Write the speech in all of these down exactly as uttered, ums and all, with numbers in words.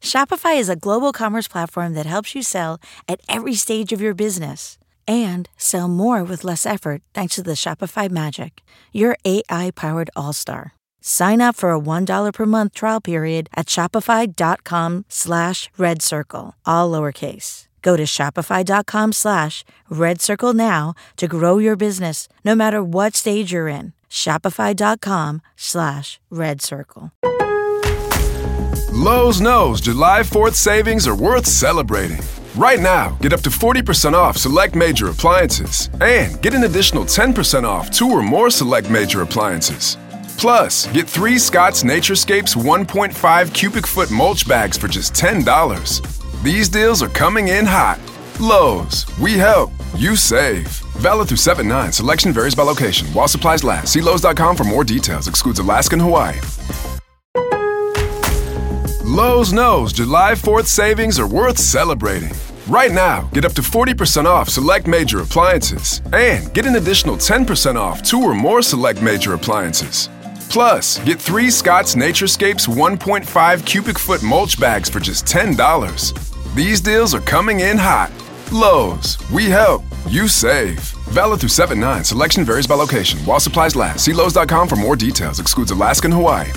Shopify is a global commerce platform that helps you sell at every stage of your business and sell more with less effort thanks to the Shopify Magic, your A I-powered all-star. Sign up for a one dollar per month trial period at shopify.com slash red circle, all lowercase. Go to shopify.com slash red circle now to grow your business no matter what stage you're in. Shopify.com slash red circle. Lowe's knows July fourth savings are worth celebrating. Right now, get up to forty percent off select major appliances and get an additional ten percent off two or more select major appliances. Plus, get three Scott's Naturescapes one point five cubic foot mulch bags for just ten dollars. These deals are coming in hot. Lowe's, we help, you save. Valid through seven nine. Selection varies by location. While supplies last. See Lowe's dot com for more details. Excludes Alaska and Hawaii. Lowe's knows July fourth savings are worth celebrating. Right now, get up to forty percent off select major appliances and get an additional ten percent off two or more select major appliances. Plus, get three Scott's Naturescapes one point five cubic foot mulch bags for just ten dollars. These deals are coming in hot. Lowe's, we help, you save. Valid through seven nine. Selection varies by location. While supplies last. See Lowe's dot com for more details. Excludes Alaska and Hawaii.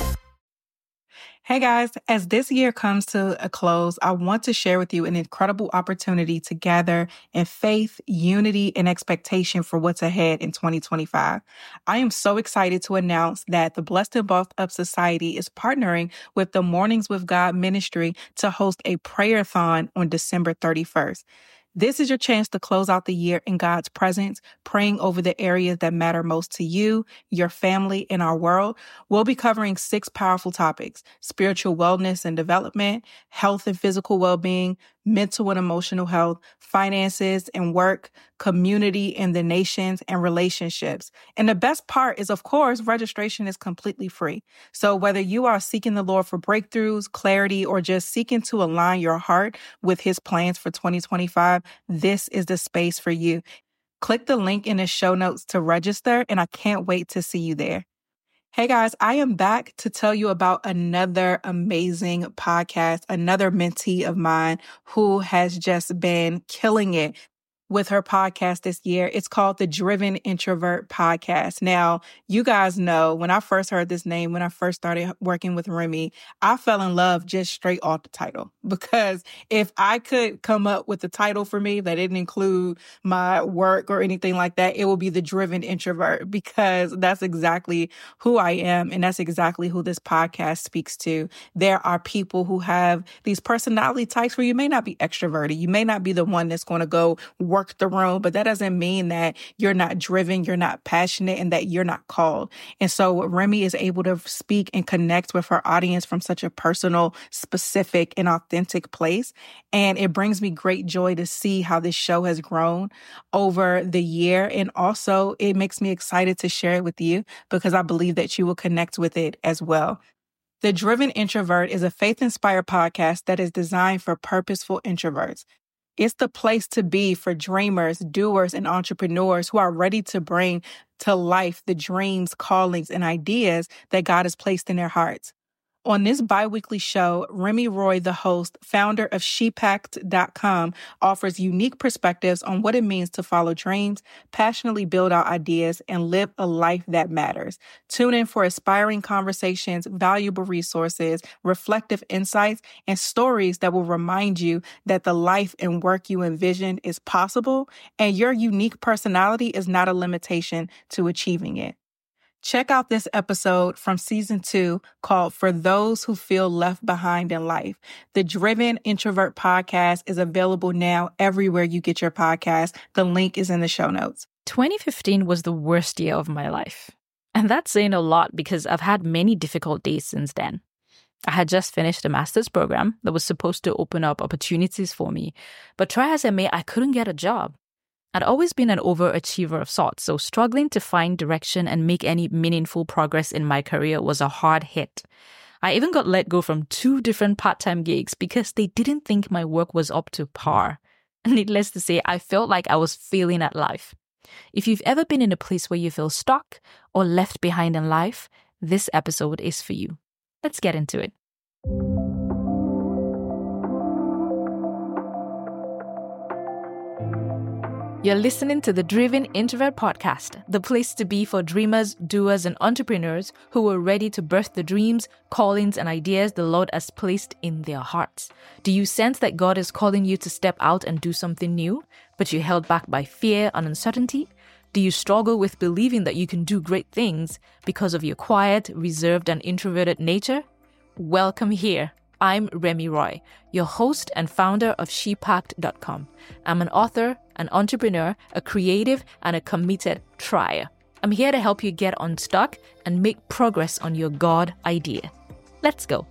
Hey guys, as this year comes to a close, I want to share with you an incredible opportunity to gather in faith, unity, and expectation for what's ahead in twenty twenty-five. I am so excited to announce that the Blessed and Buffed Up Society is partnering with the Mornings with God Ministry to host a prayer-thon on December thirty-first. This is your chance to close out the year in God's presence, praying over the areas that matter most to you, your family, and our world. We'll be covering six powerful topics: spiritual wellness and development, health and physical well-being, mental and emotional health, finances and work, community and the nations, and relationships. And the best part is, of course, registration is completely free. So whether you are seeking the Lord for breakthroughs, clarity, or just seeking to align your heart with His plans for twenty twenty-five, this is the space for you. Click the link in the show notes to register, and I can't wait to see you there. Hey guys, I am back to tell you about another amazing podcast, another mentee of mine who has just been killing it with her podcast this year. It's called the Driven Introvert Podcast. Now, you guys know when I first heard this name, when I first started working with Remy, I fell in love just straight off the title. Because if I could come up with a title for me that didn't include my work or anything like that, it would be the Driven Introvert, because that's exactly who I am. And that's exactly who this podcast speaks to. There are people who have these personality types where you may not be extroverted. You may not be the one that's going to go work the room, but that doesn't mean that you're not driven, you're not passionate, and that you're not called. And so Remy is able to speak and connect with her audience from such a personal, specific, and authentic place. And it brings me great joy to see how this show has grown over the year. And also it makes me excited to share it with you because I believe that you will connect with it as well. The Driven Introvert is a faith-inspired podcast that is designed for purposeful introverts. It's the place to be for dreamers, doers, and entrepreneurs who are ready to bring to life the dreams, callings, and ideas that God has placed in their hearts. On this bi-weekly show, Remy Roy, the host, founder of she pact dot com, offers unique perspectives on what it means to follow dreams, passionately build out ideas, and live a life that matters. Tune in for aspiring conversations, valuable resources, reflective insights, and stories that will remind you that the life and work you envisioned is possible, and your unique personality is not a limitation to achieving it. Check out this episode from season two called For Those Who Feel Left Behind in Life. The Driven Introvert Podcast is available now everywhere you get your podcast. The link is in the show notes. twenty fifteen was the worst year of my life. And that's saying a lot because I've had many difficult days since then. I had just finished a master's program that was supposed to open up opportunities for me, but try as I may, I couldn't get a job. I'd always been an overachiever of sorts, so struggling to find direction and make any meaningful progress in my career was a hard hit. I even got let go from two different part-time gigs because they didn't think my work was up to par. Needless to say, I felt like I was failing at life. If you've ever been in a place where you feel stuck or left behind in life, this episode is for you. Let's get into it. You're listening to the Driven Introvert Podcast, the place to be for dreamers, doers, and entrepreneurs who are ready to birth the dreams, callings, and ideas the Lord has placed in their hearts. Do you sense that God is calling you to step out and do something new, but you're held back by fear and uncertainty? Do you struggle with believing that you can do great things because of your quiet, reserved, and introverted nature? Welcome here. I'm Remy Roy, your host and founder of she pact dot com. I'm an author, an entrepreneur, a creative, and a committed trier. I'm here to help you get unstuck and make progress on your God idea. Let's go.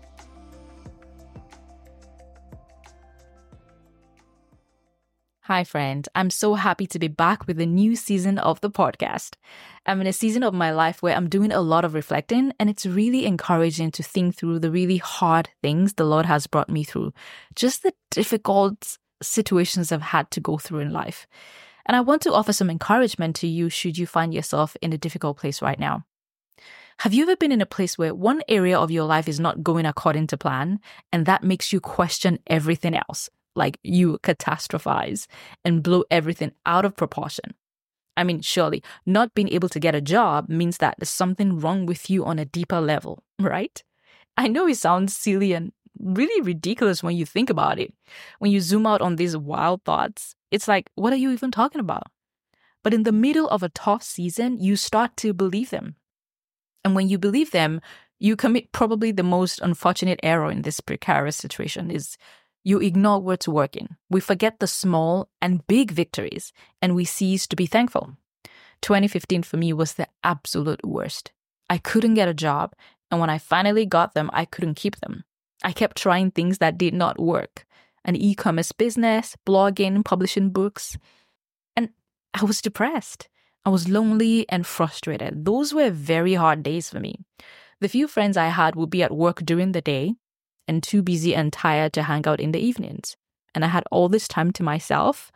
Hi, friend. I'm so happy to be back with a new season of the podcast. I'm in a season of my life where I'm doing a lot of reflecting, and it's really encouraging to think through the really hard things the Lord has brought me through, just the difficult situations I've had to go through in life. And I want to offer some encouragement to you should you find yourself in a difficult place right now. Have you ever been in a place where one area of your life is not going according to plan, and that makes you question everything else? Like you catastrophize and blow everything out of proportion. I mean, surely not being able to get a job means that there's something wrong with you on a deeper level, right? I know it sounds silly and really ridiculous when you think about it. When you zoom out on these wild thoughts, it's like, what are you even talking about? But in the middle of a tough season, you start to believe them. And when you believe them, you commit probably the most unfortunate error in this precarious situation is you ignore what's working. We forget the small and big victories, and we cease to be thankful. twenty fifteen for me was the absolute worst. I couldn't get a job, and when I finally got them, I couldn't keep them. I kept trying things that did not work. An e-commerce business, blogging, publishing books. And I was depressed. I was lonely and frustrated. Those were very hard days for me. The few friends I had would be at work during the day, and too busy and tired to hang out in the evenings. And I had all this time to myself.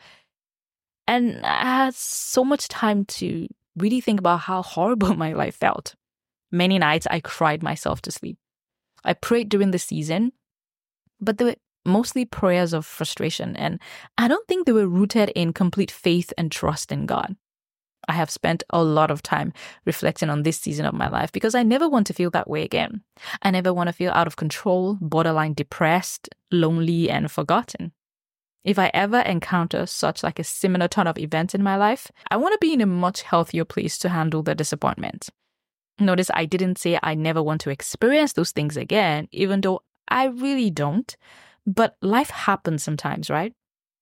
And I had so much time to really think about how horrible my life felt. Many nights I cried myself to sleep. I prayed during the season, but they were mostly prayers of frustration. And I don't think they were rooted in complete faith and trust in God. I have spent a lot of time reflecting on this season of my life because I never want to feel that way again. I never want to feel out of control, borderline depressed, lonely, and forgotten. If I ever encounter such like a similar turn of events in my life, I want to be in a much healthier place to handle the disappointment. Notice I didn't say I never want to experience those things again, even though I really don't. But life happens sometimes, right?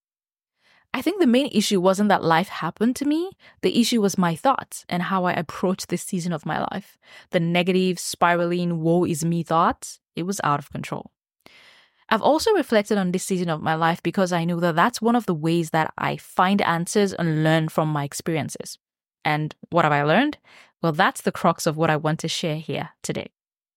I think the main issue wasn't that life happened to me. The issue was my thoughts and how I approached this season of my life. The negative, spiraling, woe is me thoughts, it was out of control. I've also reflected on this season of my life because I know that that's one of the ways that I find answers and learn from my experiences. And what have I learned? Well, that's the crux of what I want to share here today.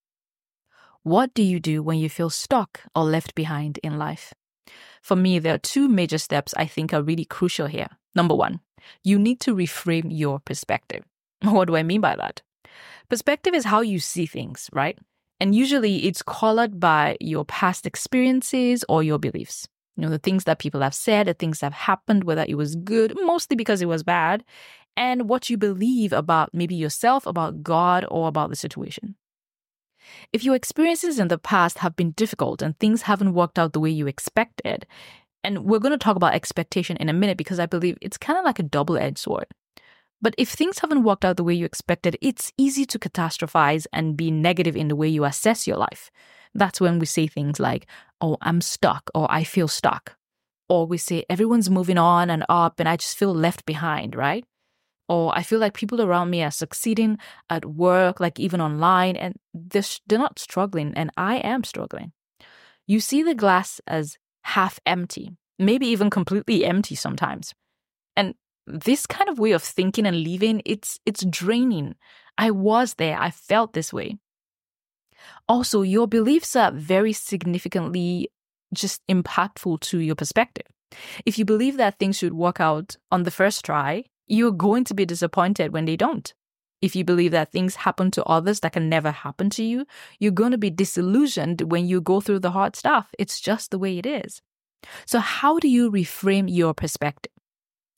What do you do when you feel stuck or left behind in life? For me, there are two major steps I think are really crucial here. Number one, you need to reframe your perspective. What do I mean by that? Perspective is how you see things, right? And usually it's colored by your past experiences or your beliefs. You know, the things that people have said, the things that have happened, whether it was good, mostly because it was bad, and what you believe about maybe yourself, about God, or about the situation. If your experiences in the past have been difficult and things haven't worked out the way you expected, and we're going to talk about expectation in a minute because I believe it's kind of like a double-edged sword. But if things haven't worked out the way you expected, it's easy to catastrophize and be negative in the way you assess your life. That's when we say things like, oh, I'm stuck, or I feel stuck. Or we say, everyone's moving on and up and I just feel left behind, right? Or I feel like people around me are succeeding at work, like even online, and they're, they're not struggling, and I am struggling. You see the glass as half empty, maybe even completely empty sometimes. And this kind of way of thinking and living, it's it's draining. I was there. I felt this way. Also, your beliefs are very significantly just impactful to your perspective. If you believe that things should work out on the first try, you're going to be disappointed when they don't. If you believe that things happen to others that can never happen to you, you're going to be disillusioned when you go through the hard stuff. It's just the way it is. So how do you reframe your perspective?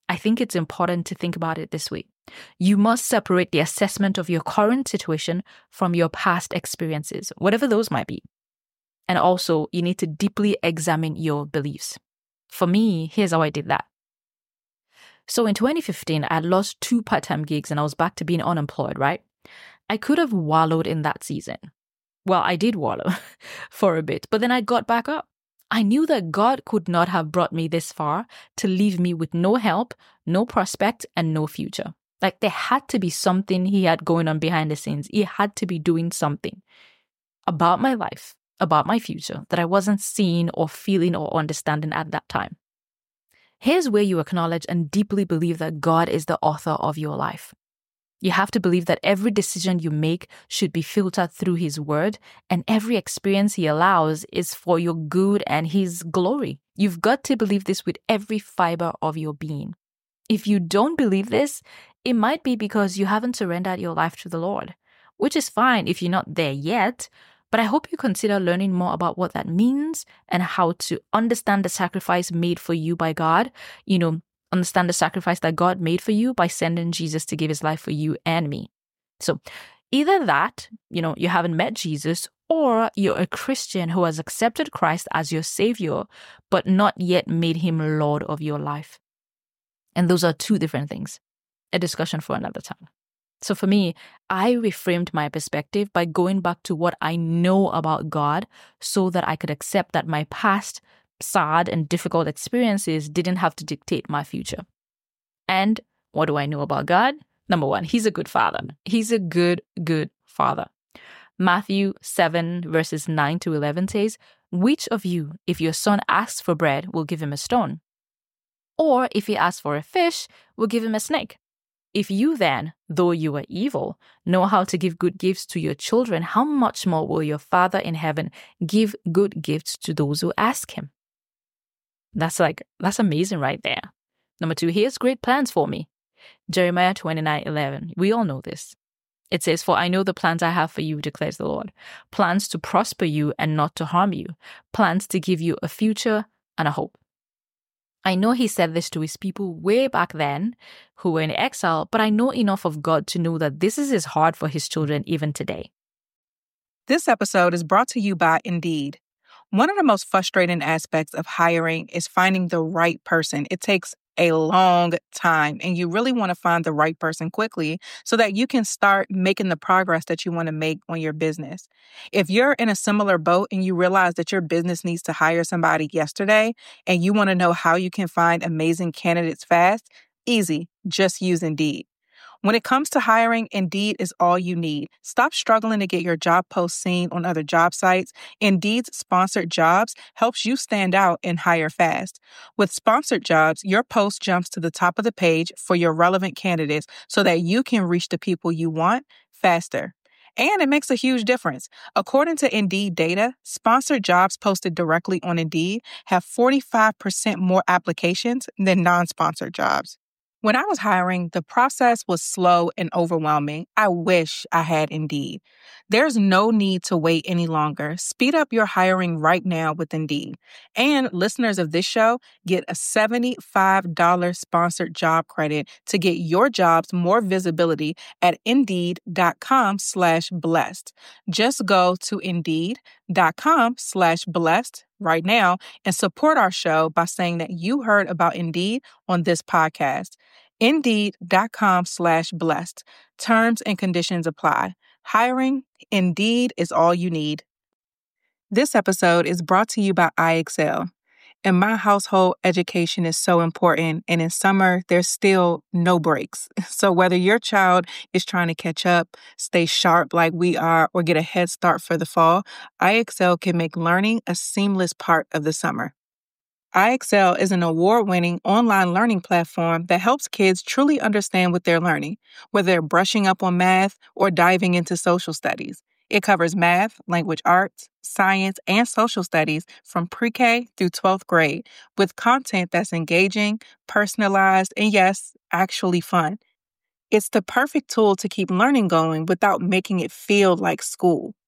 I think it's important to think about it this way. You must separate the assessment of your current situation from your past experiences, whatever those might be. And also, you need to deeply examine your beliefs. For me, here's how I did that. So in twenty fifteen, I had lost two part-time gigs and I was back to being unemployed, right? I could have wallowed in that season. Well, I did wallow for a bit, but then I got back up. I knew that God could not have brought me this far to leave me with no help, no prospect, and no future. Like there had to be something he had going on behind the scenes. He had to be doing something about my life, about my future that I wasn't seeing or feeling or understanding at that time. Here's where you acknowledge and deeply believe that God is the author of your life. You have to believe that every decision you make should be filtered through His word, and every experience He allows is for your good and His glory. You've got to believe this with every fiber of your being. If you don't believe this, it might be because you haven't surrendered your life to the Lord, which is fine if you're not there yet, but I hope you consider learning more about what that means and how to understand the sacrifice made for you by God. You know, understand the sacrifice that God made for you by sending Jesus to give His life for you and me. So either that, you know, you haven't met Jesus, or you're a Christian who has accepted Christ as your Savior, but not yet made Him Lord of your life. And those are two different things. A discussion for another time. So for me, I reframed my perspective by going back to what I know about God so that I could accept that my past sad and difficult experiences didn't have to dictate my future. And what do I know about God? Number one, He's a good Father. He's a good, good Father. Matthew seven verses nine to eleven says, "Which of you, if your son asks for bread, will give him a stone? Or if he asks for a fish, will give him a snake? If you then, though you are evil, know how to give good gifts to your children, how much more will your Father in heaven give good gifts to those who ask Him?" That's like, that's amazing right there. Number two, He has great plans for me. Jeremiah twenty-nine eleven. We all know this. It says, "For I know the plans I have for you, declares the Lord. Plans to prosper you and not to harm you. Plans to give you a future and a hope." I know He said this to His people way back then who were in exile, but I know enough of God to know that this is His heart for His children even today. This episode is brought to you by Indeed. One of the most frustrating aspects of hiring is finding the right person. It takes a long time, and you really want to find the right person quickly so that you can start making the progress that you want to make on your business. If you're in a similar boat and you realize that your business needs to hire somebody yesterday and you want to know how you can find amazing candidates fast, easy, just use Indeed. When it comes to hiring, Indeed is all you need. Stop struggling to get your job post seen on other job sites. Indeed's sponsored jobs helps you stand out and hire fast. With sponsored jobs, your post jumps to the top of the page for your relevant candidates so that you can reach the people you want faster. And it makes a huge difference. According to Indeed data, sponsored jobs posted directly on Indeed have forty-five percent more applications than non-sponsored jobs. When I was hiring, the process was slow and overwhelming. I wish I had Indeed. There's no need to wait any longer. Speed up your hiring right now with Indeed. And listeners of this show get a seventy-five dollars sponsored job credit to get your jobs more visibility at Indeed.com slash blessed. Just go to Indeed.com slash blessed right now and support our show by saying that you heard about Indeed on this podcast. Indeed.com slash blessed. Terms and conditions apply. Hiring, Indeed is all you need. This episode is brought to you by I Excel. In my household, education is so important, and in summer, there's still no breaks. So whether your child is trying to catch up, stay sharp like we are, or get a head start for the fall, I Excel can make learning a seamless part of the summer. I Excel is an award-winning online learning platform that helps kids truly understand what they're learning, whether they're brushing up on math or diving into social studies. It covers math, language arts, science, and social studies from pre-K through twelfth grade with content that's engaging, personalized, and yes, actually fun. It's the perfect tool to keep learning going without making it feel like school.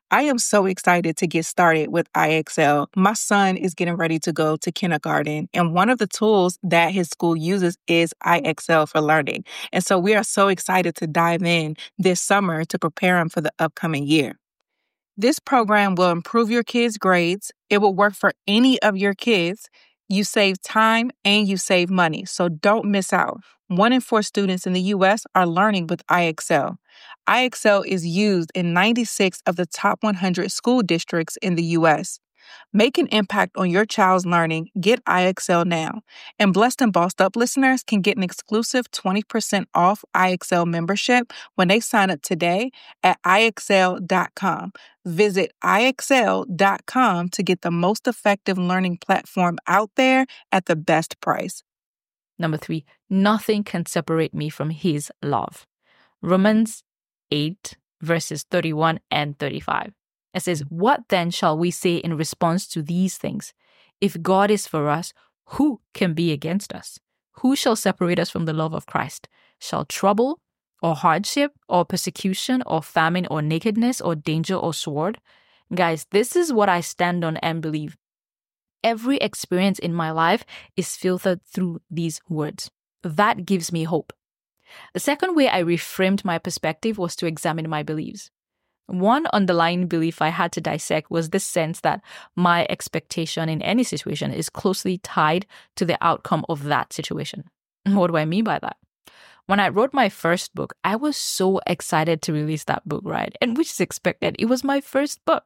I am so excited to get started with I X L. My son is getting ready to go to kindergarten, and one of the tools that his school uses is I X L for Learning. And so we are so excited to dive in this summer to prepare him for the upcoming year. This program will improve your kids' grades. It will work for any of your kids. You save time and you save money, so don't miss out. One in four students in the U S are learning with I X L. I X L is used in ninety-six of the top one hundred school districts in the U S. Make an impact on your child's learning. Get I X L now. And Blessed and Bossed Up listeners can get an exclusive twenty percent off I X L membership when they sign up today at I X L dot com. Visit I X L dot com to get the most effective learning platform out there at the best price. Number three, nothing can separate me from his love. Romans eight, verses thirty-one and thirty-five. It says, "What then shall we say in response to these things? If God is for us, who can be against us? Who shall separate us from the love of Christ? Shall trouble, or hardship, or persecution, or famine, or nakedness, or danger, or sword?" Guys, this is what I stand on and believe. Every experience in my life is filtered through these words. That gives me hope. The second way I reframed my perspective was to examine my beliefs. One underlying belief I had to dissect was this sense that my expectation in any situation is closely tied to the outcome of that situation. What do I mean by that? When I wrote my first book, I was so excited to release that book, right? And which is expected. It was my first book.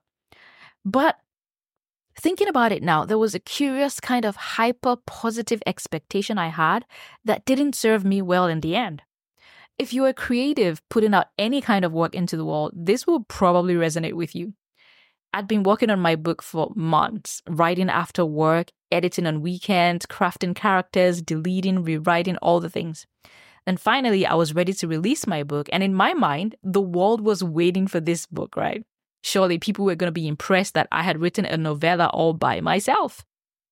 But thinking about it now, there was a curious kind of hyper positive expectation I had that didn't serve me well in the end. If you're a creative putting out any kind of work into the world, this will probably resonate with you. I'd been working on my book for months, writing after work, editing on weekends, crafting characters, deleting, rewriting, all the things. And finally, I was ready to release my book. And in my mind, the world was waiting for this book, right? Surely people were going to be impressed that I had written a novella all by myself.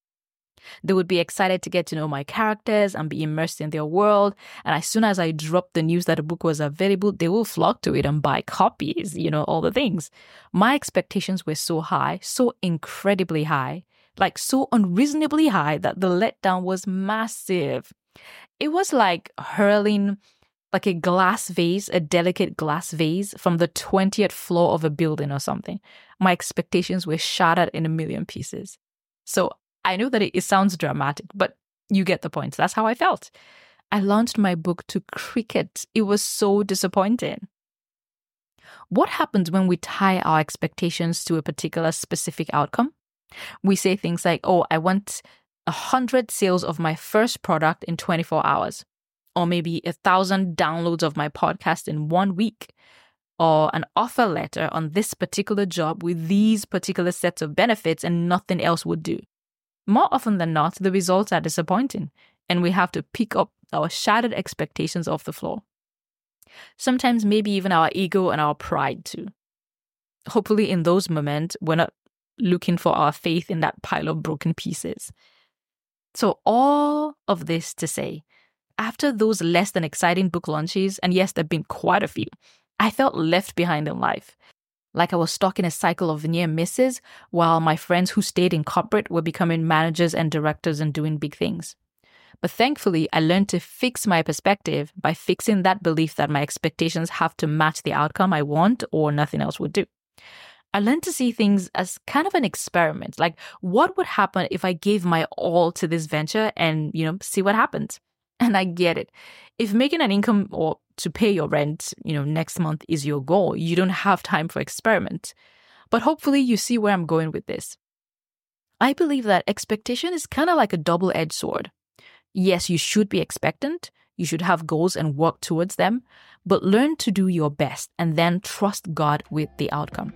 They would be excited to get to know my characters and be immersed in their world. And as soon as I dropped the news that a book was available, they will flock to it and buy copies, you know, all the things. My expectations were so high, so incredibly high, like so unreasonably high that the letdown was massive. It was like hurling like a glass vase, a delicate glass vase from the twentieth floor of a building or something. My expectations were shattered in a million pieces. So I know that it, it sounds dramatic, but you get the point. That's how I felt. I launched my book to cricket. It was so disappointing. What happens when we tie our expectations to a particular specific outcome? We say things like, oh, I want one hundred sales of my first product in twenty-four hours, or maybe one thousand downloads of my podcast in one week, or an offer letter on this particular job with these particular sets of benefits and nothing else would do. More often than not, the results are disappointing, and we have to pick up our shattered expectations off the floor. Sometimes maybe even our ego and our pride too. Hopefully in those moments, we're not looking for our faith in that pile of broken pieces. So all of this to say, after those less than exciting book launches, and yes, there have been quite a few, I felt left behind in life. Like I was stuck in a cycle of near misses while my friends who stayed in corporate were becoming managers and directors and doing big things. But thankfully, I learned to fix my perspective by fixing that belief that my expectations have to match the outcome I want or nothing else would do. I learned to see things as kind of an experiment. Like, what would happen if I gave my all to this venture and, you know, see what happens? And I get it. If making an income or to pay your rent, you know, next month is your goal, you don't have time for experiment. But hopefully you see where I'm going with this. I believe that expectation is kind of like a double-edged sword. Yes, you should be expectant. You should have goals and work towards them, but learn to do your best and then trust God with the outcome.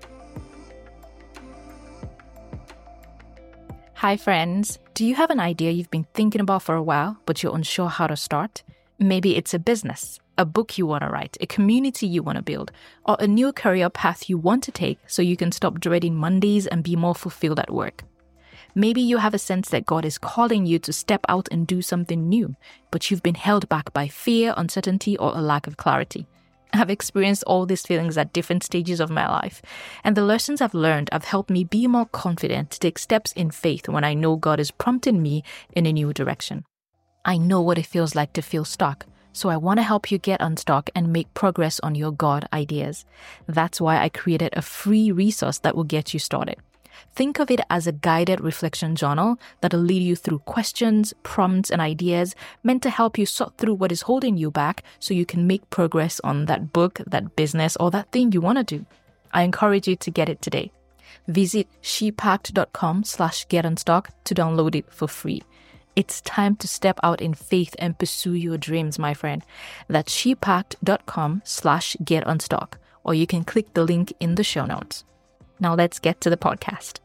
Hi friends, do you have an idea you've been thinking about for a while, but you're unsure how to start? Maybe it's a business, a book you want to write, a community you want to build, or a new career path you want to take so you can stop dreading Mondays and be more fulfilled at work. Maybe you have a sense that God is calling you to step out and do something new, but you've been held back by fear, uncertainty, or a lack of clarity. I've experienced all these feelings at different stages of my life, and the lessons I've learned have helped me be more confident to take steps in faith when I know God is prompting me in a new direction. I know what it feels like to feel stuck, so I want to help you get unstuck and make progress on your God ideas. That's why I created a free resource that will get you started. Think of it as a guided reflection journal that'll lead you through questions, prompts, and ideas meant to help you sort through what is holding you back so you can make progress on that book, that business, or that thing you want to do. I encourage you to get it today. Visit shepact.com slash get unstuck to download it for free. It's time to step out in faith and pursue your dreams, my friend. That's shepact.com slash get unstuck, or you can click the link in the show notes. Now let's get to the podcast.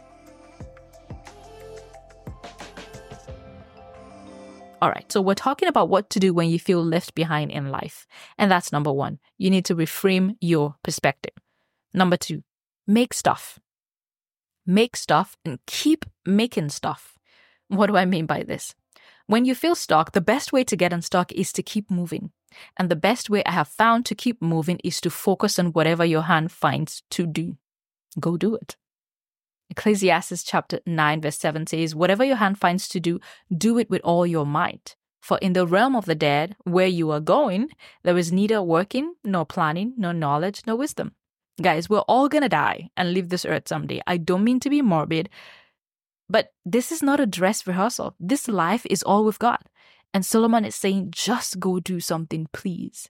All right, so we're talking about what to do when you feel left behind in life. And that's number one. You need to reframe your perspective. Number two, make stuff. Make stuff and keep making stuff. What do I mean by this? When you feel stuck, the best way to get unstuck is to keep moving. And the best way I have found to keep moving is to focus on whatever your hand finds to do. Go do it. Ecclesiastes chapter nine verse seven says, whatever your hand finds to do, do it with all your might. For in the realm of the dead, where you are going, there is neither working, nor planning, nor knowledge, nor wisdom. Guys, we're all gonna die and leave this earth someday. I don't mean to be morbid, but this is not a dress rehearsal. This life is all we've got. And Solomon is saying, just go do something, please.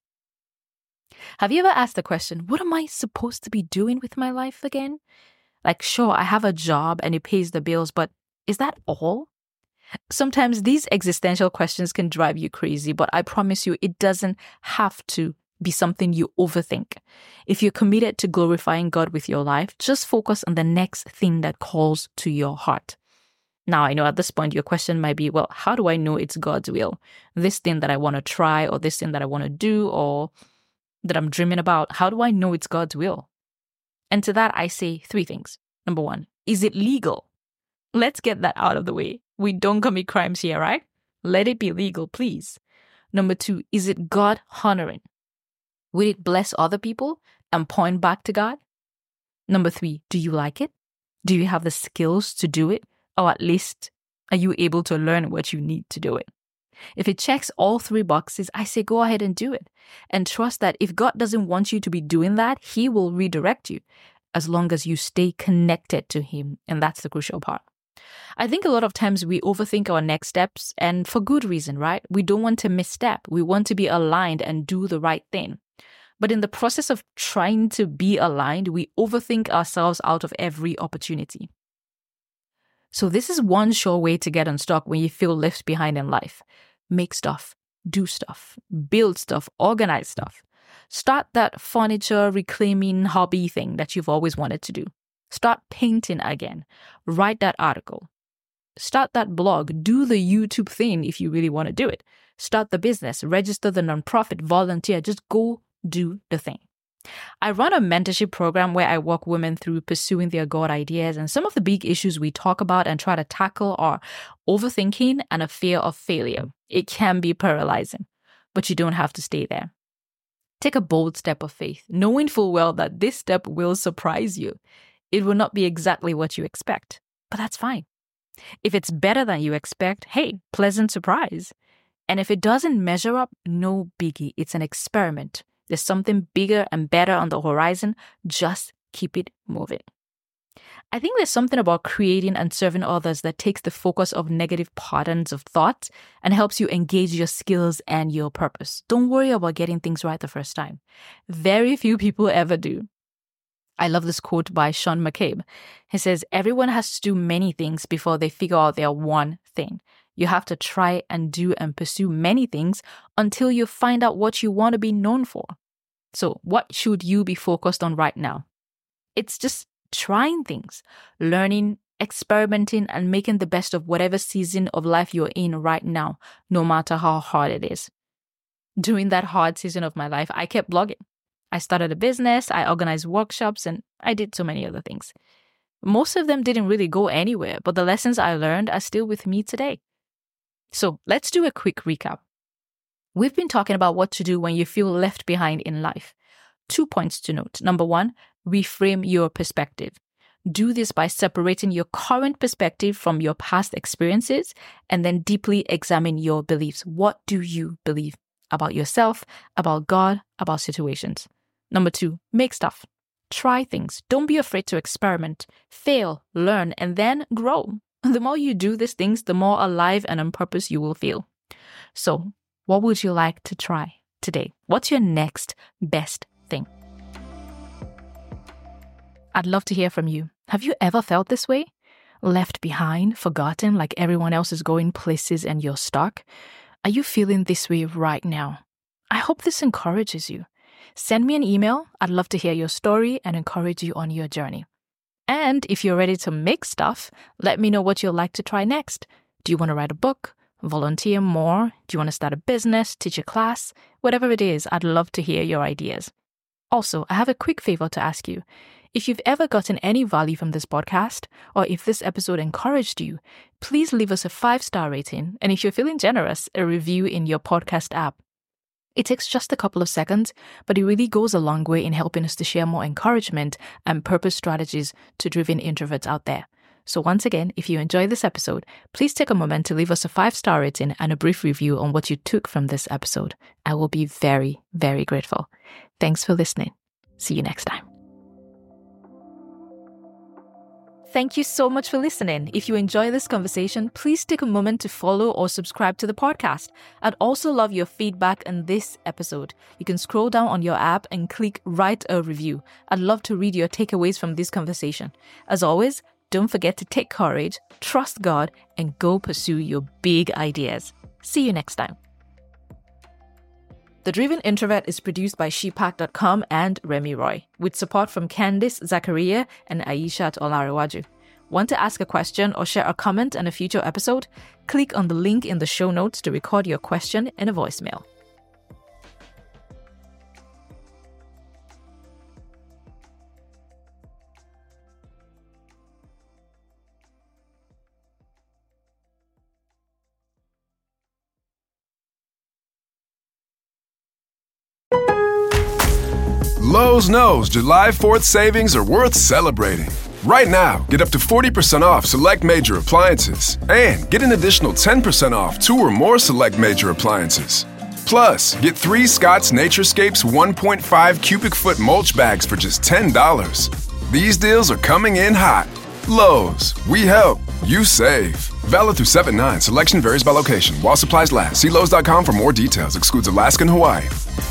Have you ever asked the question, what am I supposed to be doing with my life again? Like, sure, I have a job and it pays the bills, but is that all? Sometimes these existential questions can drive you crazy, but I promise you it doesn't have to be something you overthink. If you're committed to glorifying God with your life, just focus on the next thing that calls to your heart. Now, I know at this point your question might be, well, how do I know it's God's will? This thing that I want to try, or this thing that I want to do, or that I'm dreaming about, how do I know it's God's will? And to that, I say three things. Number one, is it legal? Let's get that out of the way. We don't commit crimes here, right? Let it be legal, please. Number two, is it God-honoring? Will it bless other people and point back to God? Number three, do you like it? Do you have the skills to do it? Or at least, are you able to learn what you need to do it? If it checks all three boxes, I say go ahead and do it. And trust that if God doesn't want you to be doing that, He will redirect you as long as you stay connected to Him. And that's the crucial part. I think a lot of times we overthink our next steps, and for good reason, right? We don't want to misstep. We want to be aligned and do the right thing. But in the process of trying to be aligned, we overthink ourselves out of every opportunity. So this is one sure way to get unstuck when you feel left behind in life. Make stuff, do stuff, build stuff, organize stuff. Start that furniture reclaiming hobby thing that you've always wanted to do. Start painting again. Write that article. Start that blog. Do the YouTube thing if you really want to do it. Start the business. Register the nonprofit. Volunteer. Just go do the thing. I run a mentorship program where I walk women through pursuing their God ideas, and some of the big issues we talk about and try to tackle are overthinking and a fear of failure. It can be paralyzing, but you don't have to stay there. Take a bold step of faith, knowing full well that this step will surprise you. It will not be exactly what you expect, but that's fine. If it's better than you expect, hey, pleasant surprise. And if it doesn't measure up, no biggie. It's an experiment. There's something bigger and better on the horizon. Just keep it moving. I think there's something about creating and serving others that takes the focus of negative patterns of thought and helps you engage your skills and your purpose. Don't worry about getting things right the first time. Very few people ever do. I love this quote by Sean McCabe. He says, everyone has to do many things before they figure out their one thing. You have to try and do and pursue many things until you find out what you want to be known for. So what should you be focused on right now? It's just trying things, learning, experimenting, and making the best of whatever season of life you're in right now, no matter how hard it is. During that hard season of my life, I kept blogging. I started a business, I organized workshops, and I did so many other things. Most of them didn't really go anywhere, but the lessons I learned are still with me today. So let's do a quick recap. We've been talking about what to do when you feel left behind in life. Two points to note. Number one, reframe your perspective. Do this by separating your current perspective from your past experiences and then deeply examine your beliefs. What do you believe about yourself, about God, about situations? Number two, make stuff. Try things. Don't be afraid to experiment, fail, learn, and then grow. The more you do these things, the more alive and on purpose you will feel. So, what would you like to try today? What's your next best thing? I'd love to hear from you. Have you ever felt this way? Left behind, forgotten, like everyone else is going places and you're stuck? Are you feeling this way right now? I hope this encourages you. Send me an email. I'd love to hear your story and encourage you on your journey. And if you're ready to make stuff, let me know what you'd like to try next. Do you want to write a book? Volunteer more? Do you want to start a business, teach a class? Whatever it is, I'd love to hear your ideas. Also, I have a quick favor to ask you. If you've ever gotten any value from this podcast, or if this episode encouraged you, please leave us a five-star rating, and if you're feeling generous, a review in your podcast app. It takes just a couple of seconds, but it really goes a long way in helping us to share more encouragement and purpose strategies to driven introverts out there. So once again, if you enjoyed this episode, please take a moment to leave us a five-star rating and a brief review on what you took from this episode. I will be very, very grateful. Thanks for listening. See you next time. Thank you so much for listening. If you enjoy this conversation, please take a moment to follow or subscribe to the podcast. I'd also love your feedback on this episode. You can scroll down on your app and click write a review. I'd love to read your takeaways from this conversation. As always, don't forget to take courage, trust God, and go pursue your big ideas. See you next time. The Driven Introvert is produced by she pack dot com and Remy Roy, with support from Candice Zakaria and Aishat Olarewaju. Want to ask a question or share a comment on a future episode? Click on the link in the show notes to record your question in a voicemail. Lowe's knows July fourth savings are worth celebrating. Right now, get up to forty percent off select major appliances and get an additional ten percent off two or more select major appliances. Plus, get three Scott's Naturescapes one point five cubic foot mulch bags for just ten dollars. These deals are coming in hot. Lowe's, we help, you save. Valid through seven nine. Selection varies by location. While supplies last. See Lowe's dot com for more details. Excludes Alaska and Hawaii.